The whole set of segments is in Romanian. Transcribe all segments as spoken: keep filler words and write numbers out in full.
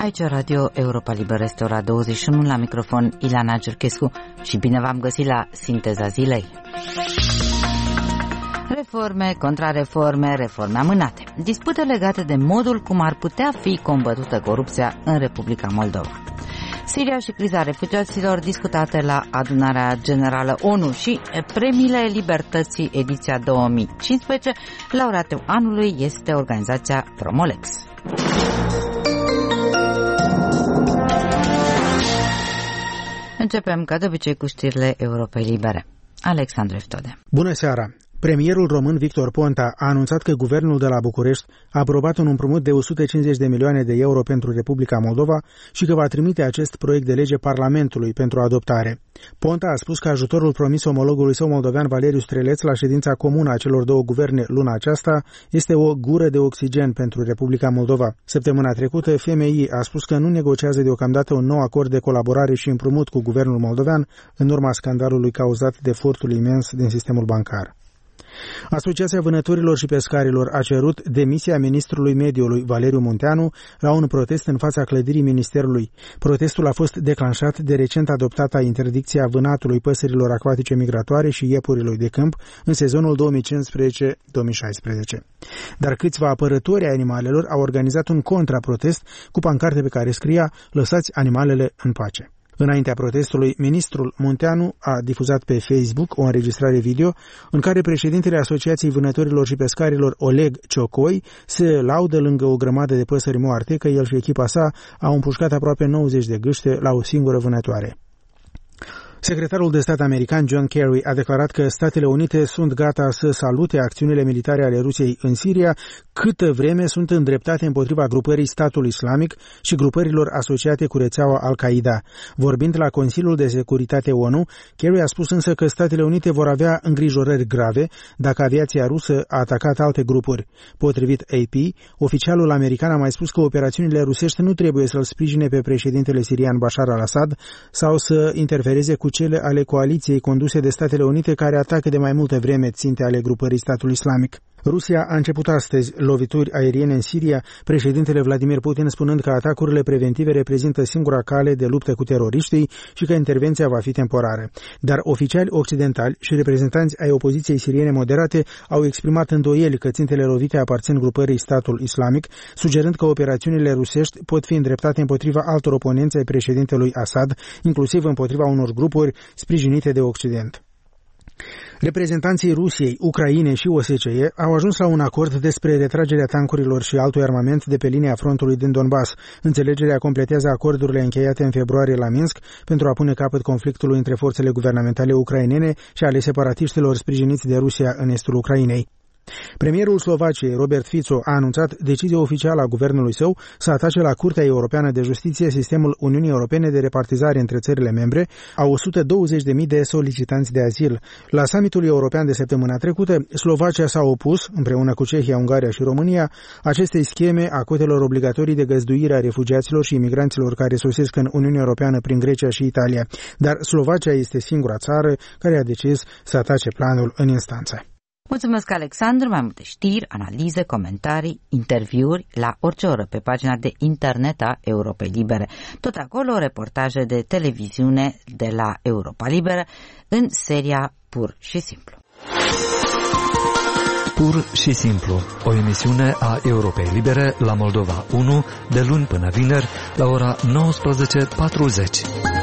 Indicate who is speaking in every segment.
Speaker 1: Aici Radio Europa Liberă, este ora douăzeci și unu, la microfon Ileana Giurchescu și bine v-am găsit la Sinteza Zilei. Reforme, contrareforme, reforme amânate. Dispute legate de modul cum ar putea fi combătută corupția în Republica Moldova. Siria și criza refugiaților discutate la Adunarea Generală ONU și Premiile Libertății ediția două mii cincisprezece. Laureatul anului este organizația Promolex. Începem ca de obicei cu știrile Europei Libere. Alexandru Eftode.
Speaker 2: Bună seara! Premierul român Victor Ponta a anunțat că guvernul de la București a aprobat un împrumut de o sută cincizeci de milioane de euro pentru Republica Moldova și că va trimite acest proiect de lege Parlamentului pentru adoptare. Ponta a spus că ajutorul promis omologului său moldovean Valeriu Streleț la ședința comună a celor două guverne luna aceasta este o gură de oxigen pentru Republica Moldova. Săptămâna trecută, F M I a spus că nu negociază deocamdată un nou acord de colaborare și împrumut cu guvernul moldovean în urma scandalului cauzat de furtul imens din sistemul bancar. Asociația Vânătorilor și Pescarilor a cerut demisia ministrului mediului Valeriu Munteanu la un protest în fața clădirii ministerului. Protestul a fost declanșat de recent adoptata interdicția vânatului păsărilor acvatice migratoare și iepurilor de câmp în sezonul două mii cincisprezece două mii șaisprezece. Dar câțiva apărători ai animalelor au organizat un contraprotest cu pancarte pe care scria "Lăsați animalele în pace". Înaintea protestului, ministrul Munteanu a difuzat pe Facebook o înregistrare video în care președintele Asociației Vânătorilor și Pescarilor, Oleg Ciocoi, se laudă lângă o grămadă de păsări moarte că el și echipa sa au împușcat aproape nouăzeci de gâște la o singură vânătoare. Secretarul de stat american John Kerry a declarat că Statele Unite sunt gata să salute acțiunile militare ale Rusiei în Siria câtă vreme sunt îndreptate împotriva grupării Statul Islamic și grupărilor asociate cu rețeaua Al-Qaeda. Vorbind la Consiliul de Securitate ONU, Kerry a spus însă că Statele Unite vor avea îngrijorări grave dacă aviația rusă a atacat alte grupuri. Potrivit A P, oficialul american a mai spus că operațiunile rusești nu trebuie să-l sprijine pe președintele sirian Bashar al-Assad sau să interfereze cu cele ale coaliției conduse de Statele Unite care atacă de mai multă vreme ținte ale grupării Statul Islamic. Rusia a început astăzi lovituri aeriene în Siria, președintele Vladimir Putin spunând că atacurile preventive reprezintă singura cale de luptă cu teroriștii și că intervenția va fi temporară. Dar oficiali occidentali și reprezentanți ai opoziției siriene moderate au exprimat îndoieli că țintele lovite aparțin grupării Statul Islamic, sugerând că operațiunile rusești pot fi îndreptate împotriva altor oponenți ai președintelui Assad, inclusiv împotriva unor grupuri sprijinite de Occident. Reprezentanții Rusiei, Ucrainei și O S C E au ajuns la un acord despre retragerea tancurilor și altui armament de pe linia frontului din Donbass. Înțelegerea completează acordurile încheiate în februarie la Minsk pentru a pune capăt conflictului între forțele guvernamentale ucrainene și ale separatiștilor sprijiniți de Rusia în estul Ucrainei. Premierul Slovaciei, Robert Fico, a anunțat decizia oficială a guvernului său să atace la Curtea Europeană de Justiție sistemul Uniunii Europene de repartizare între țările membre a o sută douăzeci de mii de solicitanți de azil. La summitul european de săptămâna trecută, Slovacia s-a opus, împreună cu Cehia, Ungaria și România, acestei scheme a cotelor obligatorii de găzduire a refugiaților și imigranților care sosesc în Uniunea Europeană prin Grecia și Italia. Dar Slovacia este singura țară care a decis să atace planul în instanță.
Speaker 1: Mulțumesc, Alexandru. Mai multe știri, analize, comentarii, interviuri la orice oră pe pagina de internet a Europei Libere. Tot acolo reportaje de televiziune de la Europa Liberă în seria Pur și Simplu.
Speaker 3: Pur și Simplu, o emisiune a Europei Libere la Moldova unu de luni până vineri la ora nouăsprezece patruzeci.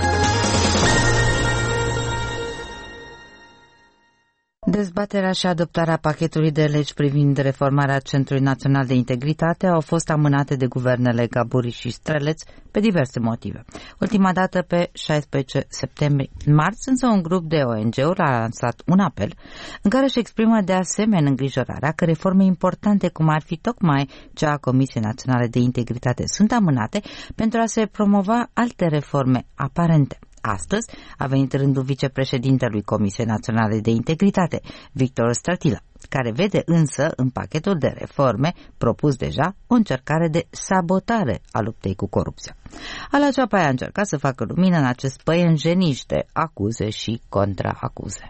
Speaker 1: Dezbaterea și adoptarea pachetului de legi privind reformarea Centrului Național de Integritate au fost amânate de guvernele Gaburi și Streleț pe diverse motive. Ultima dată pe șaisprezece septembrie. În marți, însă, un grup de O N G-uri a lansat un apel în care își exprimă de asemenea îngrijorarea că reforme importante, cum ar fi tocmai cea a Comisiei Naționale de Integritate, sunt amânate pentru a se promova alte reforme aparente. Astăzi a venit rândul vicepreședintelui Comisiei Naționale de Integritate, Victor Stratila, care vede însă în pachetul de reforme propus deja o încercare de sabotare a luptei cu corupția. Ala Ceapa a încercat să facă lumină în acest păienjeniș de acuze și contraacuze.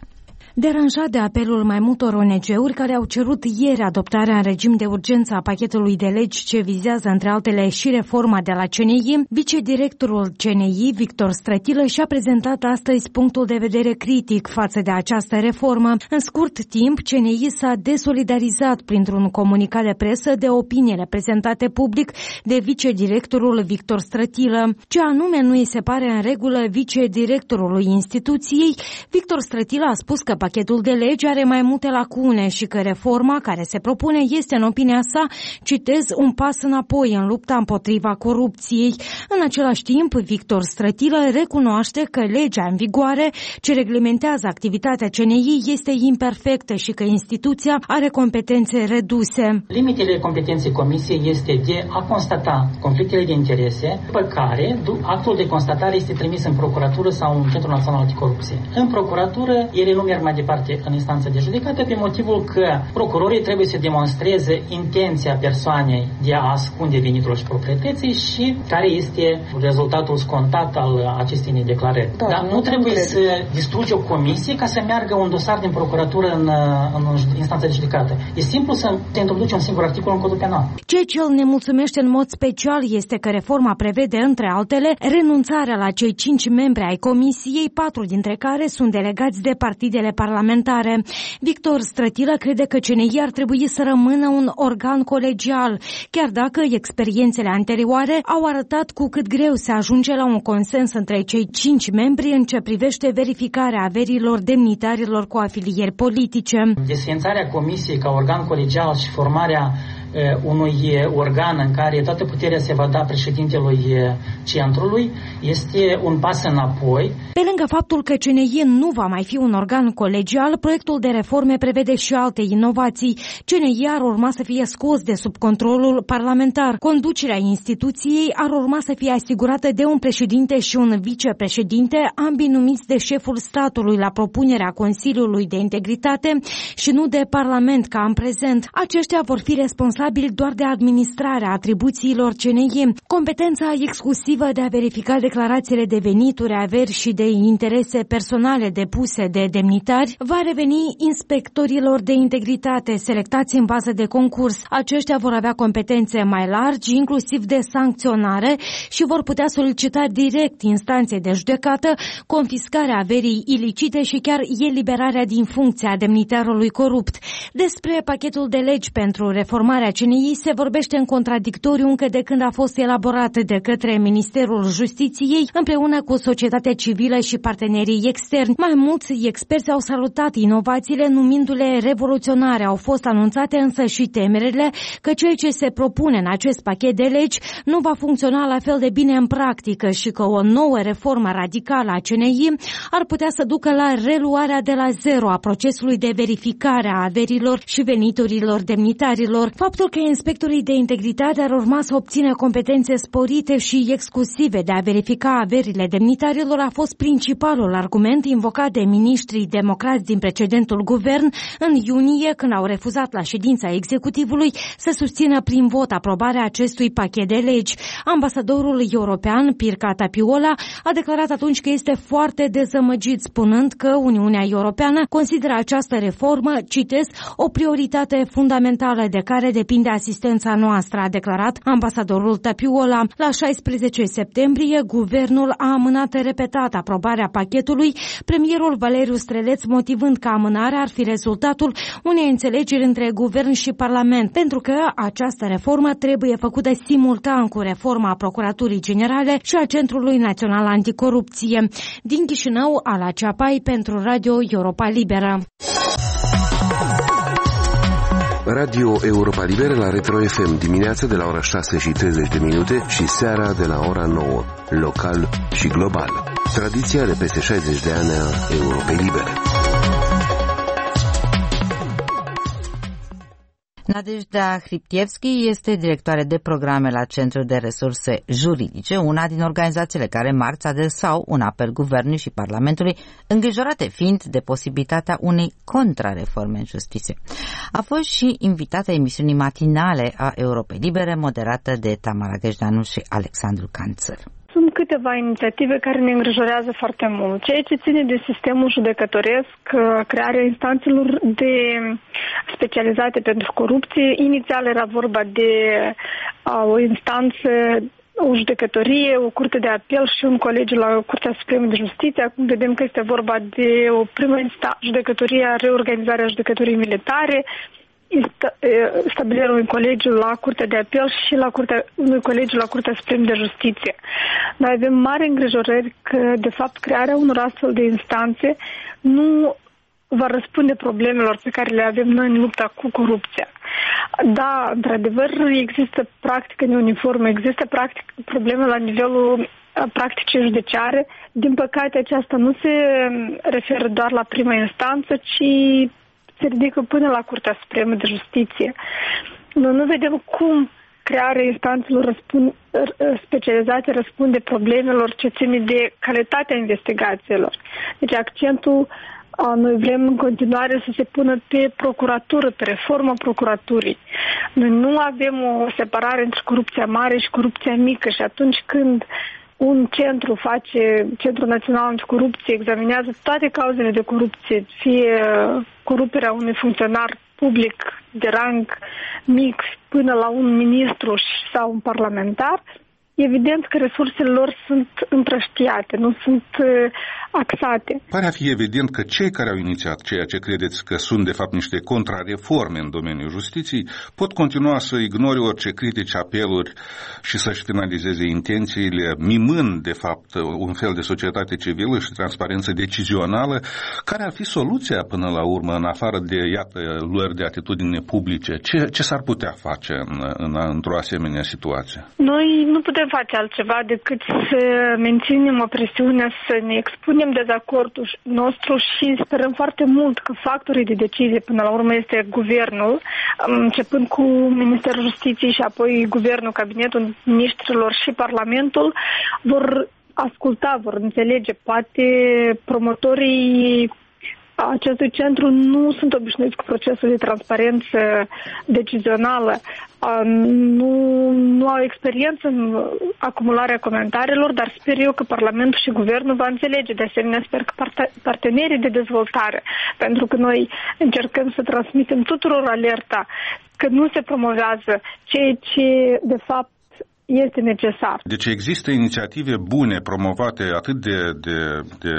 Speaker 4: Deranjat de apelul mai multor O N G-uri care au cerut ieri adoptarea în regim de urgență a pachetului de legi ce vizează între altele și reforma de la C N I, vicedirectorul C N I, Victor Strătilă, și-a prezentat astăzi punctul de vedere critic față de această reformă. În scurt timp, C N I s-a desolidarizat printr-un comunicat de presă de opiniile prezentate public de vicedirectorul Victor Strătilă. Ce anume nu îi se pare în regulă vicedirectorului instituției, Victor Strătilă a spus că pachetul de legi are mai multe lacune și că reforma care se propune este, în opinia sa, citez, un pas înapoi în lupta împotriva corupției. În același timp, Victor Strătilă recunoaște că legea în vigoare ce reglementează activitatea C N I este imperfectă și că instituția are competențe reduse.
Speaker 5: Limitele competenței Comisiei este de a constata conflictele de interese, după care actul de constatare este trimis în procuratură sau în Centrul Național Anticorupție. În procuratură, ele nu merg mai departe în instanță de judecată pe motivul că procurorii trebuie să demonstreze intenția persoanei de a ascunde venitul și proprietății și care este rezultatul scontat al acestei nedeclarări. Da, Dar nu, nu trebuie să distrugi o comisie ca să meargă un dosar din procuratură în, în instanță de judecată. E simplu să te introduci un singur articol în codul penal.
Speaker 4: Ceea ce îl nemulțumește în mod special este că reforma prevede, între altele, renunțarea la cei cinci membri ai comisiei, patru dintre care sunt delegați de partidele parlamentare. Victor Strătilă crede că C N I ar trebui să rămână un organ colegial, chiar dacă experiențele anterioare au arătat cu cât greu se ajunge la un consens între cei cinci membri în ce privește verificarea averilor demnitarilor cu afilieri politice.
Speaker 5: Desființarea comisiei ca organ colegial și formarea unui organ în care toată puterea se va da președintelui centrului este un pas înapoi.
Speaker 4: Pe lângă faptul că C N I nu va mai fi un organ colegial, proiectul de reforme prevede și alte inovații. C N I ar urma să fie scos de sub controlul parlamentar. Conducerea instituției ar urma să fie asigurată de un președinte și un vicepreședinte, ambii numiți de șeful statului la propunerea Consiliului de Integritate și nu de Parlament ca în prezent. Aceștia vor fi responsabili doar de administrarea atribuțiilor C N I. Competența exclusivă de a verifica declarațiile de venituri, averi și de interese personale depuse de demnitari va reveni inspectorilor de integritate selectați în bază de concurs. Aceștia vor avea competențe mai largi, inclusiv de sancționare, și vor putea solicita direct instanței de judecată confiscarea averii ilicite și chiar eliberarea din funcție a demnitarului corupt. Despre pachetul de legi pentru reformarea C N I se vorbește în contradictoriu încă de când a fost elaborat de către Ministerul Justiției împreună cu societatea civilă și partenerii externi. Mai mulți experți au salutat inovațiile, numindu-le revoluționare. Au fost anunțate însă și temerile că ceea ce se propune în acest pachet de legi nu va funcționa la fel de bine în practică și că o nouă reformă radicală a C N I ar putea să ducă la reluarea de la zero a procesului de verificare a averilor și veniturilor demnitarilor. Faptul că inspectorii de integritate ar urma să obțină competențe sporite și exclusive de a verifica averile demnitarilor a fost principalul argument invocat de miniștrii democrați din precedentul guvern în iunie, când au refuzat la ședința executivului să susțină prin vot aprobarea acestui pachet de legi. Ambasadorul european Pirca Tapiola a declarat atunci că este foarte dezamăgit, spunând că Uniunea Europeană consideră această reformă, citez, o prioritate fundamentală de care depinde asistența noastră, a declarat ambasadorul Tapiola. La șaisprezece septembrie, guvernul a amânat repetat aprobarea pachetului, premierul Valeriu Streleț motivând că amânarea ar fi rezultatul unei înțelegeri între guvern și parlament, pentru că această reformă trebuie făcută simultan cu reforma Procuraturii Generale și a Centrului Național Anticorupție. Din Chișinău, Ala Ceapai pentru Radio Europa Liberă.
Speaker 6: Radio Europa Liberă la Retro F M, dimineața de la ora șase și treizeci de minute și seara de la ora nouă, local și global. Tradiția de peste șaizeci de ani a Europei Libere.
Speaker 1: Nadejda Hriptievski este directoare de programe la Centrul de Resurse Juridice, una din organizațiile care marți adresau un apel guvernului și Parlamentului, îngrijorate fiind de posibilitatea unei contrareforme în justiție. A fost și invitată emisiunii matinale a Europei Libere, moderată de Tamara Găjdeanu și Alexandru Canțăr.
Speaker 7: Sunt câteva inițiative care ne îngrijorează foarte mult. Ceea ce ține de sistemul judecătoresc, crearea instanțelor de specializate pentru corupție. Inițial era vorba de o instanță, o judecătorie, o curte de apel și un colegiu la Curtea Supremă de Justiție. Acum vedem că este vorba de o primă judecătorie, reorganizarea judecătoriei militare, stabilirea unui colegiu la Curtea de Apel și la curtea, unui colegiu la Curtea Supremă de Justiție. Noi avem mari îngrijorări că, de fapt, crearea unor astfel de instanțe nu va răspunde problemelor pe care le avem noi în lupta cu corupția. Da, într-adevăr, există practică neuniformă, există practic, probleme la nivelul practicii judiciare. Din păcate, aceasta nu se referă doar la prima instanță, ci se ridică până la Curtea Supremă de Justiție. Noi nu vedem cum crearea instanțelor răspund, specializate răspunde problemelor ce ține de calitatea investigațiilor. Deci accentul noi vrem în continuare să se pună pe procuratură, pe reforma procuraturii. Noi nu avem o separare între corupția mare și corupția mică și atunci când un centru face, Centrul Național Anticorupție, examinează toate cauzele de corupție, fie coruperea unui funcționar public de rang mic până la un ministru sau un parlamentar, evident că resursele lor sunt împrăștiate, nu sunt axate.
Speaker 8: Pare a fi evident că cei care au inițiat ceea ce credeți că sunt de fapt niște contrareforme în domeniul justiției pot continua să ignore orice critici, apeluri și să-și finalizeze intențiile, mimând de fapt un fel de societate civilă și transparență decizională. Care ar fi soluția până la urmă, în afară de, iată, luări de atitudine publice? Ce, ce s-ar putea face în, în, într-o asemenea situație?
Speaker 7: Noi nu putem face altceva decât să menținem o presiune, să ne expunem dezacordul nostru și sperăm foarte mult că factorii de decizie până la urmă este guvernul, începând cu Ministerul Justiției și apoi guvernul, cabinetul ministrilor și Parlamentul, vor asculta, vor înțelege. Poate promotorii acestui centru nu sunt obișnuiți cu procesul de transparență decizională, nu, nu au experiență în acumularea comentariilor, dar sper eu că Parlamentul și Guvernul va înțelege. De asemenea, sper că partenerii de dezvoltare, pentru că noi încercăm să transmitem tuturor alerta că nu se promovează ceea ce, de fapt, este necesar.
Speaker 8: Deci există inițiative bune promovate atât de, de, de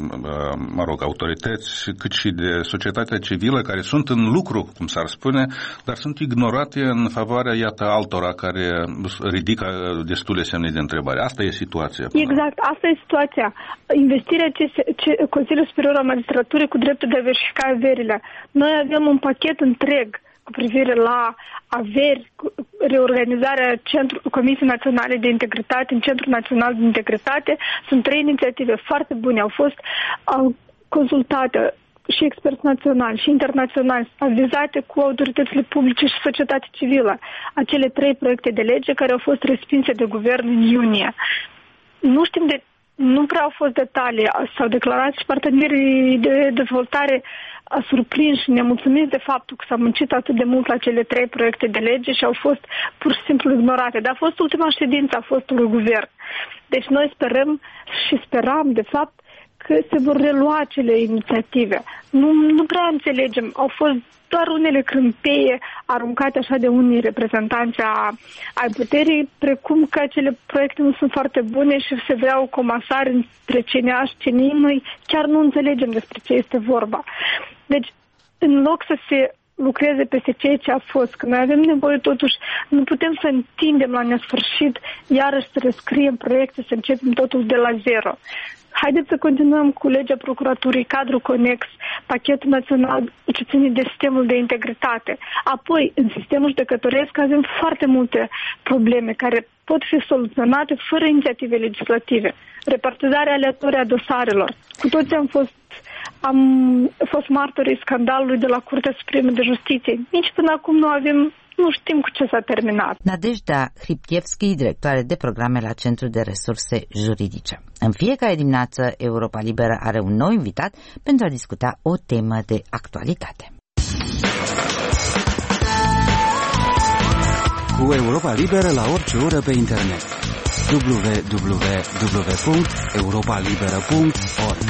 Speaker 8: mă rog, autorități cât și de societatea civilă care sunt în lucru, cum s-ar spune, dar sunt ignorate în favoarea, iată, altora care ridică destule semne de întrebare. Asta e situația.
Speaker 7: Exact, asta e situația. Investirea ce, ce, Consiliul Superior al Magistraturii cu dreptul de a verifica averile. Noi avem un pachet întreg cu privire la averi, reorganizarea Centrul, Comisiei Naționale de Integritate în Centrul Național de Integritate. Sunt trei inițiative foarte bune. Au fost au consultate și experți naționali și internaționali, avizate cu autoritățile publice și societatea civilă. Acele trei proiecte de lege care au fost respinse de guvern în iunie. Nu știm de Nu prea au fost detalii. S-au declarat și partenerii de dezvoltare surprinși și nemulțumiți de faptul că s-a muncit atât de mult la cele trei proiecte de lege și au fost pur și simplu ignorate. Dar a fost ultima ședință a fostului guvern. Deci noi sperăm și speram, de fapt, că se vor relua acele inițiative. Nu, nu prea înțelegem. Au fost doar unele crâmpeie aruncate așa de unii reprezentanți ai puterii, precum că acele proiecte nu sunt foarte bune și se vrea o comasare între C N A și C N I. Noi chiar nu înțelegem despre ce este vorba. Deci, în loc să se lucreze peste ceea ce a fost, că noi avem nevoie totuși, nu putem să întindem la nesfârșit, iarăși să rescriem proiecte, să începem totul de la zero. Haideți să continuăm cu legea procuraturii, cadrul conex, pachetul național ce ține de sistemul de integritate. Apoi, în sistemul judecătoresc avem foarte multe probleme care pot fi soluționate fără inițiative legislative. Repartizarea aleatorie a dosarelor. Cu toții am fost, am fost martorii scandalului de la Curtea Supremă de Justiție. Nici până acum nu avem Nu știm cu ce s-a terminat.
Speaker 1: Nadejda Hripchevski, directoare de programe la Centrul de Resurse Juridice. În fiecare dimineață, Europa Liberă are un nou invitat pentru a discuta o temă de actualitate.
Speaker 9: Cu Europa Liberă la orice oră pe internet. w w w punct europa liberă punct org.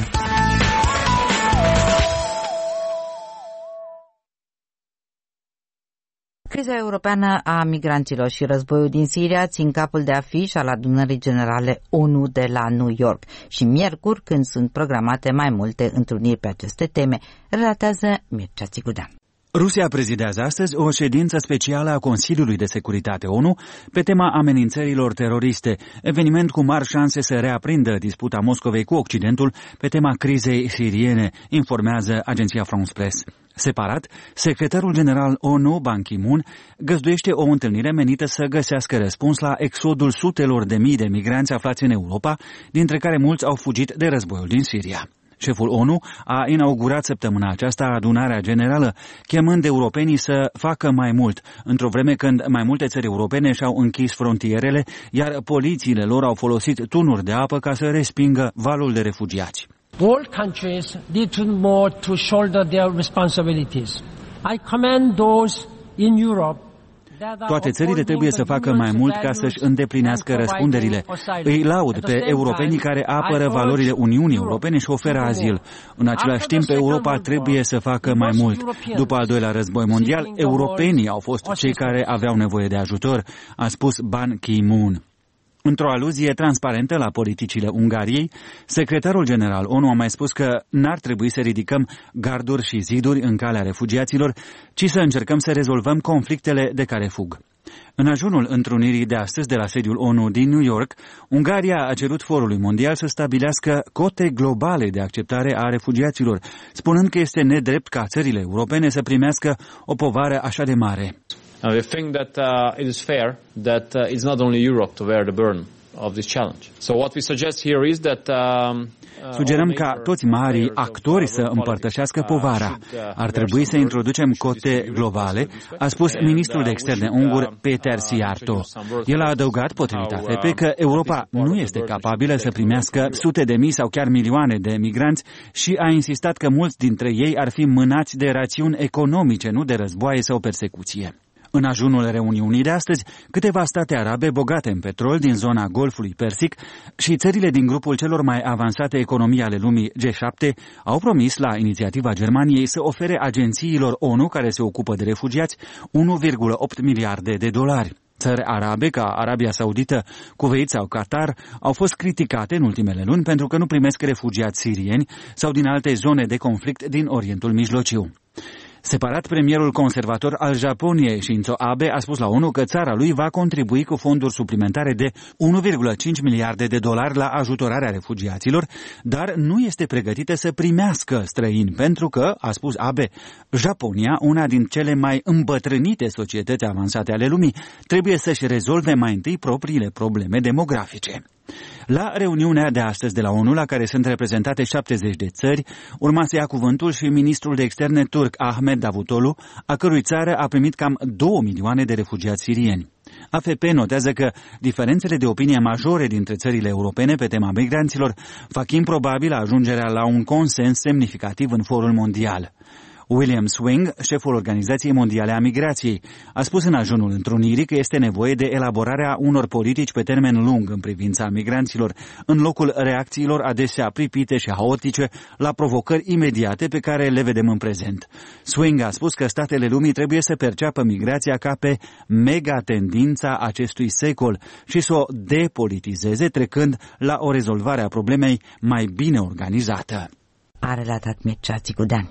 Speaker 1: Criza europeană a migranților și războiul din Siria țin capul de afiș al adunării generale O N U de la New York și miercuri, când sunt programate mai multe întruniri pe aceste teme, relatează Mircea Țigudean.
Speaker 10: Rusia prezidează astăzi o ședință specială a Consiliului de Securitate O N U pe tema amenințărilor teroriste, eveniment cu mari șanse să reaprindă disputa Moscovei cu Occidentul pe tema crizei siriene, informează agenția France Press. Separat, secretarul general O N U, Ban Ki-moon, găzduiește o întâlnire menită să găsească răspuns la exodul sutelor de mii de migranți aflați în Europa, dintre care mulți au fugit de războiul din Siria. Șeful O N U a inaugurat săptămâna aceasta adunarea generală, chemând europenii să facă mai mult, într-o vreme când mai multe țări europene și-au închis frontierele, iar polițiile lor au folosit tunuri de apă ca să respingă valul de refugiați.
Speaker 11: All countries need to more to shoulder their responsibilities. I commend those in Europe.
Speaker 10: Toate țările trebuie să facă mai mult ca să-și îndeplinească răspunderile. Îi laud pe europenii care apără valorile Uniunii Europene și oferă azil. În același timp, Europa trebuie să facă mai mult. După al doilea război mondial, europenii au fost cei care aveau nevoie de ajutor, a spus Ban Ki-moon. Într-o aluzie transparentă la politicile Ungariei, secretarul general O N U a mai spus că n-ar trebui să ridicăm garduri și ziduri în calea refugiaților, ci să încercăm să rezolvăm conflictele de care fug. În ajunul întrunirii de astăzi de la sediul O N U din New York, Ungaria a cerut Forului Mondial să stabilească cote globale de acceptare a refugiaților, spunând că este nedrept ca țările europene să primească o povară așa de mare.
Speaker 12: Now, we think that uh, it is fair that uh, it's not only Europe to bear the burden of this challenge. So what we suggest here is that um,
Speaker 10: Sugerăm ca toți marii actori să împărtășească povara. Ar trebui să introducem cote globale, a spus ministrul de externe ungur Péter Szijjártó. El a adăugat, potrivit A F P, că Europa nu este capabilă să primească sute de mii sau chiar milioane de migranți și a insistat că mulți dintre ei ar fi mânați de rațiuni economice, nu de războaie sau persecuție. În ajunul reuniunii de astăzi, câteva state arabe bogate în petrol din zona Golfului Persic și țările din grupul celor mai avansate economii ale lumii G șapte au promis la inițiativa Germaniei să ofere agențiilor O N U care se ocupă de refugiați unu virgulă opt miliarde de dolari. Țări arabe ca Arabia Saudită, Kuwait sau Qatar au fost criticate în ultimele luni pentru că nu primesc refugiați sirieni sau din alte zone de conflict din Orientul Mijlociu. Separat, premierul conservator al Japoniei, Shinzo Abe, a spus la O N U că țara lui va contribui cu fonduri suplimentare de unu virgulă cinci miliarde de dolari la ajutorarea refugiaților, dar nu este pregătită să primească străini, pentru că, a spus Abe, Japonia, una din cele mai îmbătrânite societăți avansate ale lumii, trebuie să-și rezolve mai întâi propriile probleme demografice. La reuniunea de astăzi de la O N U, la care sunt reprezentate șaptezeci de țări, urma să ia cuvântul și ministrul de externe turc Ahmet Davutoglu, a cărui țară a primit cam două milioane de refugiați sirieni. A F P notează că diferențele de opinie majore dintre țările europene pe tema migranților fac improbabil ajungerea la un consens semnificativ în forul mondial. William Swing, șeful Organizației Mondiale a Migrației, a spus în ajunul întrunirii că este nevoie de elaborarea unor politici pe termen lung în privința migranților, în locul reacțiilor adesea pripite și haotice la provocări imediate pe care le vedem în prezent. Swing a spus că statele lumii trebuie să perceapă migrația ca pe mega-tendința acestui secol și să o depolitizeze, trecând la o rezolvare a problemei mai bine organizată.
Speaker 1: A relatat Mircea Țigudean.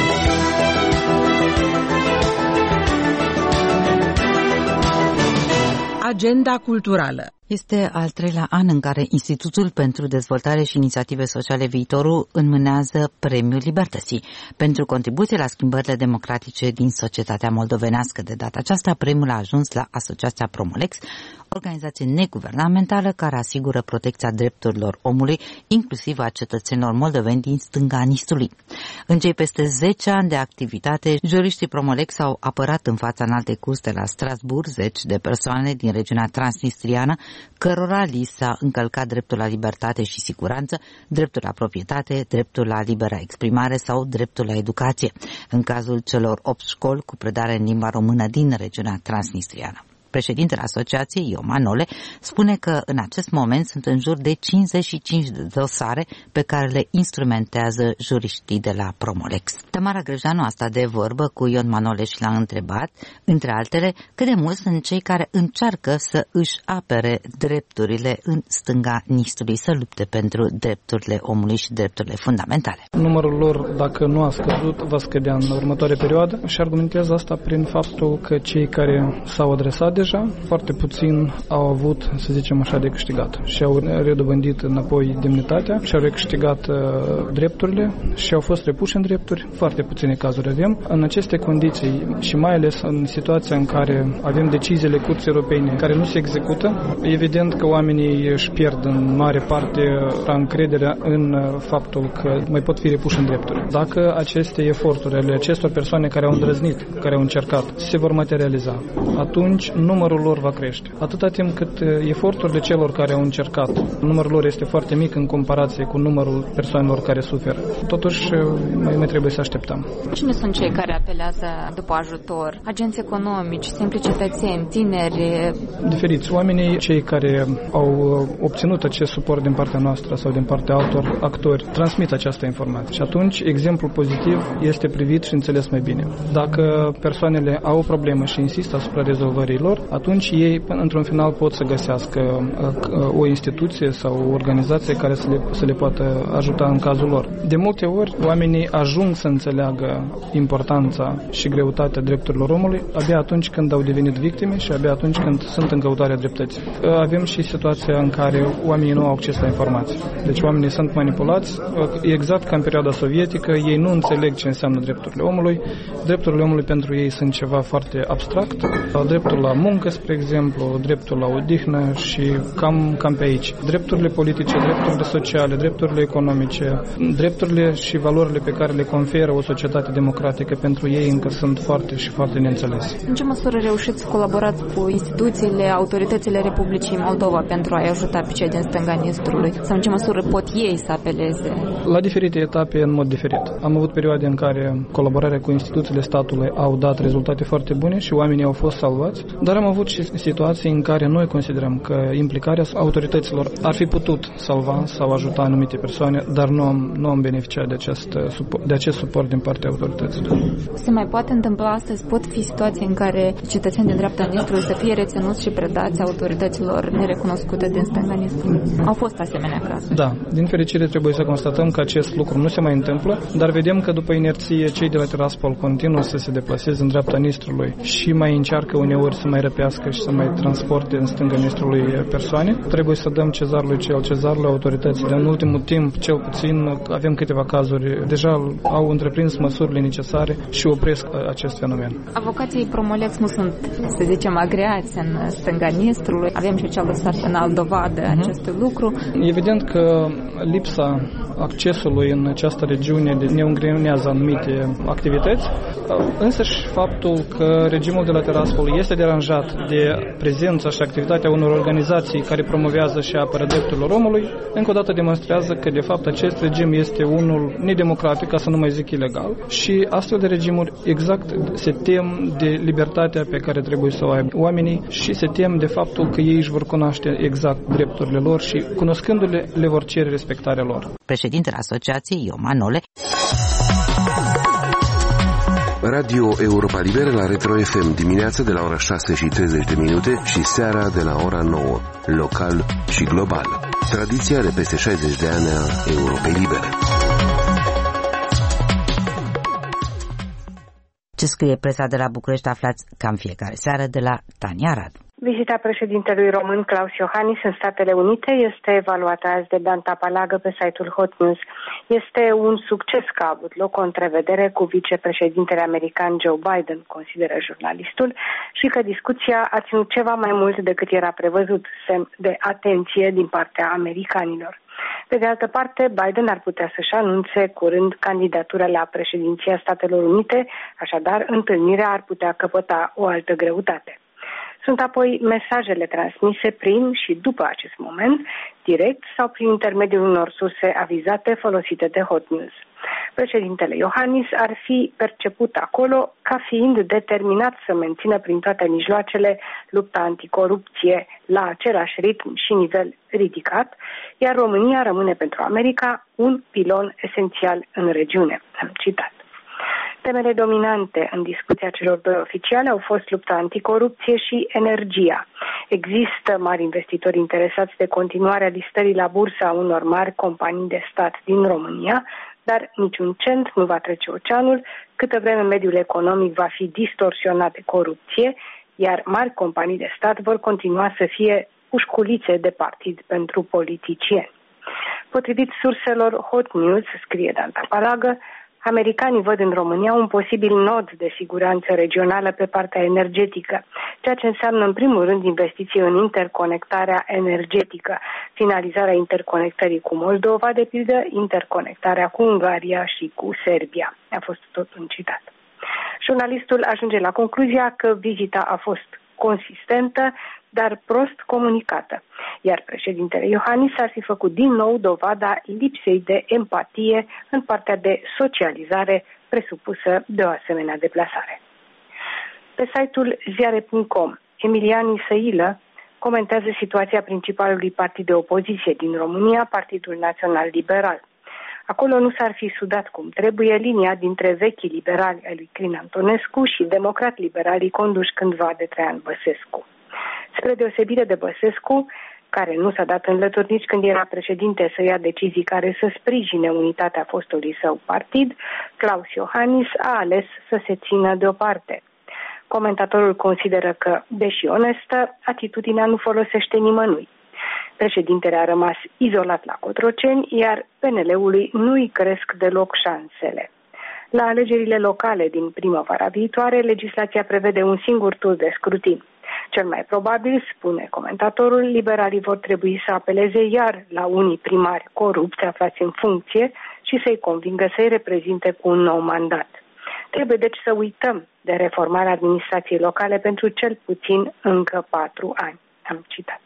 Speaker 13: Agenda culturală.
Speaker 1: Este al treilea an în care Institutul pentru Dezvoltare și Inițiative Sociale Viitorul înmânează Premiul Libertății pentru contribuție la schimbările democratice din societatea moldovenească. De data aceasta, premiul a ajuns la Asociația Promolex, organizație neguvernamentală care asigură protecția drepturilor omului, inclusiv a cetățenilor moldoveni din stânga Nistului. În cei peste zece ani de activitate, juriștii Promolex au apărat în fața Înaltei Curți la Strasbourg zeci de persoane din regiunea transnistriană cărora li s-a încălcat dreptul la libertate și siguranță, dreptul la proprietate, dreptul la libera exprimare sau dreptul la educație, în cazul celor opt școli cu predare în limba română din regiunea transnistriană. Președintele asociației, Io Manole, spune că în acest moment sunt în jur de cincizeci și cinci de dosare pe care le instrumentează juriștii de la Promolex. Tamara Grejanu a stat de vorbă cu Ion Manole și l-a întrebat, între altele, cât de mulți sunt cei care încearcă să își apere drepturile în stânga Nistrului, să lupte pentru drepturile omului și drepturile fundamentale.
Speaker 14: Numărul lor, dacă nu a scăzut, va scădea în următoarea perioadă și argumentează asta prin faptul că cei care s-au adresat deja, foarte puțin au avut, să zicem așa, de câștigat și au redobândit înapoi demnitatea și au recâștigat uh, drepturile și au fost repuși în drepturi. Foarte puține cazuri avem. În aceste condiții și mai ales în situația în care avem deciziile Curții Europene care nu se execută, evident că oamenii își pierd în mare parte încrederea în faptul că mai pot fi repuși în drepturi. Dacă aceste eforturi ale acestor persoane care au îndrăznit, care au încercat, se vor materializa, atunci numărul lor va crește. Atâta timp cât eforturile celor care au încercat, numărul lor este foarte mic în comparație cu numărul persoanelor care suferă. Totuși, mai, mai trebuie să așteptăm.
Speaker 15: Cine sunt cei care apelează după ajutor? Agenți economici, simpli cetățeni, tineri?
Speaker 14: Diferiți. Oamenii, cei care au obținut acest suport din partea noastră sau din partea altor actori, transmit această informație. Și atunci, exemplul pozitiv este privit și înțeles mai bine. Dacă persoanele au o problemă și insistă asupra rezolvării lor, atunci ei, într-un final, pot să găsească o instituție sau o organizație care să le, să le poată ajuta în cazul lor. De multe ori, oamenii ajung să înțeleagă importanța și greutatea drepturilor omului abia atunci când au devenit victime și abia atunci când sunt în căutarea dreptății. Avem și situația în care oamenii nu au acces la informații. Deci oamenii sunt manipulați, exact ca în perioada sovietică, ei nu înțeleg ce înseamnă drepturile omului. Drepturile omului pentru ei sunt ceva foarte abstract. Dreptul la muncă, spre exemplu, dreptul la odihnă și cam, cam pe aici. Drepturile politice, drepturile sociale, drepturile economice, drepturile și valorile pe care le conferă o societate democratică pentru ei încă sunt foarte și foarte neînțelese.
Speaker 15: În ce măsură reușiți să colaborați cu instituțiile, autoritățile Republicii Moldova pentru a-i ajuta pe cei din stânga Nistrului? Sau în ce măsură pot ei să apeleze?
Speaker 14: La diferite etape, în mod diferit. Am avut perioade în care colaborarea cu instituțiile statului au dat rezultate foarte bune și oamenii au fost salvați, dar am avut și situații în care noi considerăm că implicarea autorităților ar fi putut salva sau ajuta anumite persoane, dar nu am, nu am beneficiat de acest, de acest suport din partea autorităților.
Speaker 15: Se mai poate întâmpla astăzi? Pot fi situații în care cetățeni din dreapta Nistrului să fie reținuți și predați autorităților nerecunoscute din stânga Nistrului? Au fost asemenea cazuri.
Speaker 14: Da, din fericire trebuie să constatăm că acest lucru nu se mai întâmplă, dar vedem că după inerție cei de la Tiraspol continuă să se deplaseze în dreapta Nistrului și mai încearcă uneori să mai răpească și să mai transporte în stânga Nistrului persoane. Trebuie să dăm cezarului cel cezarului. Autoritățile în ultimul timp, cel puțin, avem câteva cazuri, deja au întreprins măsurile necesare și opresc acest fenomen.
Speaker 15: Avocații Promolex nu sunt, să zicem, agreați în stânga Nistrului. Avem și acel dosar penal dovadă uh-huh. acestui lucru.
Speaker 14: Evident că lipsa accesului în această regiune ne îngreunează anumite activități, însăși faptul că regimul de la Tiraspol este deranjat de prezența și activitatea unor organizații care promovează și apără drepturile omului, încă o dată demonstrează că de fapt acest regim este unul nedemocratic, ca să nu mai zic ilegal, și astfel de regimuri exact se tem de libertatea pe care trebuie să o aibă oamenii și se tem de faptul că ei își vor cunoaște exact drepturile lor și cunoscându-le le vor cere respectarea lor.
Speaker 1: Președintele asociației, Io Manole.
Speaker 6: Radio Europa Liberă la Retro F M dimineața de la ora șase și treizeci de minute și seara de la ora nouă, local și global. Tradiția de peste șaizeci de ani a Europei Libere.
Speaker 1: Ce scrie presa de la București aflați ca în fiecare seară de la Tania Radu.
Speaker 16: Vizita președintelui român Klaus Iohannis în Statele Unite este evaluată azi de Dan Tapalagă pe site-ul Hot News. Este un succes că a avut loc o întrevedere cu vicepreședintele american Joe Biden, consideră jurnalistul, și că discuția a ținut ceva mai mult decât era prevăzut, semn de atenție din partea americanilor. Pe de altă parte, Biden ar putea să-și anunțe curând candidatura la președinția Statelor Unite, așadar întâlnirea ar putea căpăta o altă greutate. Sunt apoi mesajele transmise prin și după acest moment, direct sau prin intermediul unor surse avizate folosite de Hot News. Președintele Iohannis ar fi perceput acolo ca fiind determinat să mențină prin toate mijloacele lupta anticorupție la același ritm și nivel ridicat, iar România rămâne pentru America un pilon esențial în regiune. Am citat. Temele dominante în discuția celor doi oficiali au fost lupta anticorupție și energia. Există mari investitori interesați de continuarea listării la bursă a unor mari companii de stat din România, dar niciun cent nu va trece oceanul câtă vreme mediul economic va fi distorsionat de corupție, iar mari companii de stat vor continua să fie pușculițe de partid pentru politicieni. Potrivit surselor Hot News, scrie Dan Tapalagă, americanii văd în România un posibil nod de siguranță regională pe partea energetică, ceea ce înseamnă în primul rând investiții în interconectarea energetică, finalizarea interconectării cu Moldova, de pildă interconectarea cu Ungaria și cu Serbia. A fost tot un citat. Jurnalistul ajunge la concluzia că vizita a fost consistentă, dar prost comunicată, iar președintele Iohannis ar fi făcut din nou dovada lipsei de empatie în partea de socializare presupusă de o asemenea deplasare. Pe site-ul ziare punct com, Emilian Isăilă comentează situația principalului partid de opoziție din România, Partidul Național Liberal. Acolo nu s-ar fi sudat cum trebuie linia dintre vechii liberali ai lui Crin Antonescu și democrat-liberalii conduși cândva de Traian Băsescu. Spre deosebire de Băsescu, care nu s-a dat înlături nici când era președinte să ia decizii care să sprijine unitatea fostului său partid, Claus Iohannis a ales să se țină deoparte. Comentatorul consideră că, deși onestă, atitudinea nu folosește nimănui. Președintele a rămas izolat la Cotroceni, iar P N L-ului nu-i cresc deloc șansele. La alegerile locale din primăvara viitoare, legislația prevede un singur tur de scrutin. Cel mai probabil, spune comentatorul, liberalii vor trebui să apeleze iar la unii primari corupți aflați în funcție și să-i convingă să-i reprezinte cu un nou mandat. Trebuie deci să uităm de reformarea administrației locale pentru cel puțin încă patru ani. Am citat.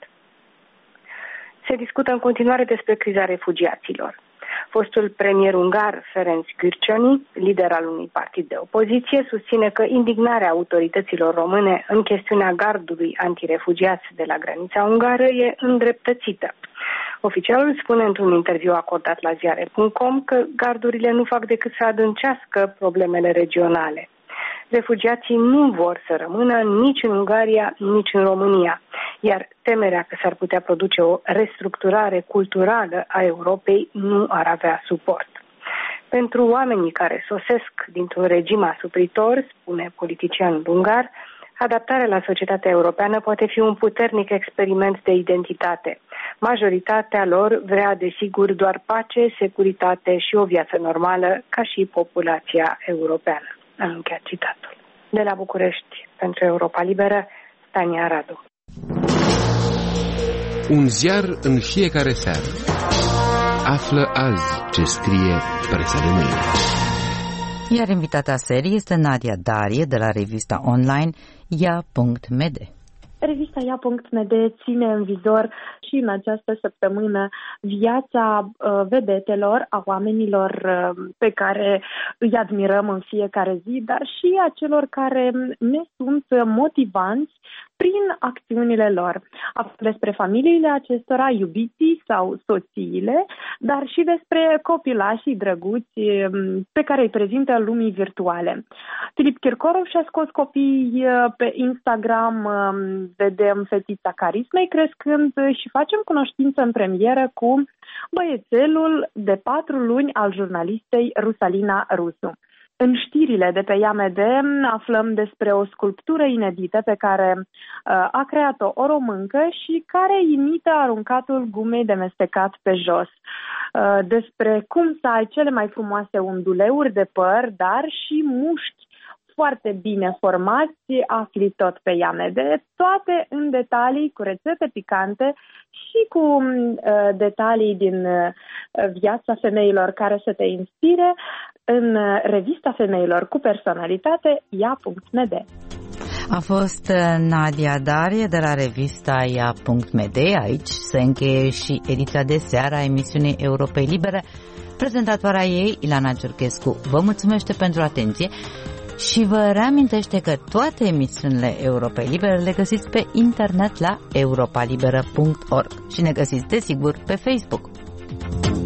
Speaker 16: Se discută în continuare despre criza refugiaților. Fostul premier ungar Ferenc Gyurcsány, lider al unui partid de opoziție, susține că indignarea autorităților române în chestiunea gardului antirefugiați de la granița ungară e îndreptățită. Oficialul spune într-un interviu acordat la ziare punct com că gardurile nu fac decât să adâncească problemele regionale. Refugiații nu vor să rămână nici în Ungaria, nici în România, iar temerea că s-ar putea produce o restructurare culturală a Europei nu ar avea suport. Pentru oamenii care sosesc dintr-un regim asupritor, spune politicianul ungar, adaptarea la societatea europeană poate fi un puternic experiment de identitate. Majoritatea lor vrea, desigur, doar pace, securitate și o viață normală, ca și populația europeană. Am încheiat citatul. De la București, pentru Europa Liberă, Tania Radu.
Speaker 6: Un ziar în fiecare seară. Află azi ce scrie presa de mâine.
Speaker 1: Iar invitata serii este Nadia Darie de la revista online ia punct m d.
Speaker 17: Revista ia punct m d ține în vizor și în această săptămână viața uh, vedetelor, a oamenilor uh, pe care îi admirăm în fiecare zi, dar și a celor care ne sunt motivanți prin acțiunile lor. Aflăm despre familiile acestora, iubiții sau soțiile, dar și despre copilașii drăguți pe care îi prezintă lumii virtuale. Filip Kirkorov și-a scos copii pe Instagram, vedem fetița Carismei crescând și facem cunoștință în premieră cu băiețelul de patru luni al jurnalistei Rusalina Rusu. În știrile de pe I A M D aflăm despre o sculptură inedită pe care uh, a creat-o o româncă și care imită aruncatul gumei de mestecat pe jos. Uh, despre cum să ai cele mai frumoase unduleuri de păr, dar și mușchi foarte bine formați, afli tot pe I A M D, toate în detalii, cu rețete picante și cu uh, detalii din uh, viața femeilor care să te inspire în uh, revista femeilor cu personalitate ia punct m d.
Speaker 1: A fost Nadia Darie de la revista ia punct m d. Aici se încheie și ediția de seară a emisiunii Europei Libere. Prezentatoarea ei, Ilana Ciurchescu, vă mulțumește pentru atenție și vă reamintește că toate emisiunile Europei Libere le găsiți pe internet la europa liberă punct org și ne găsiți desigur pe Facebook.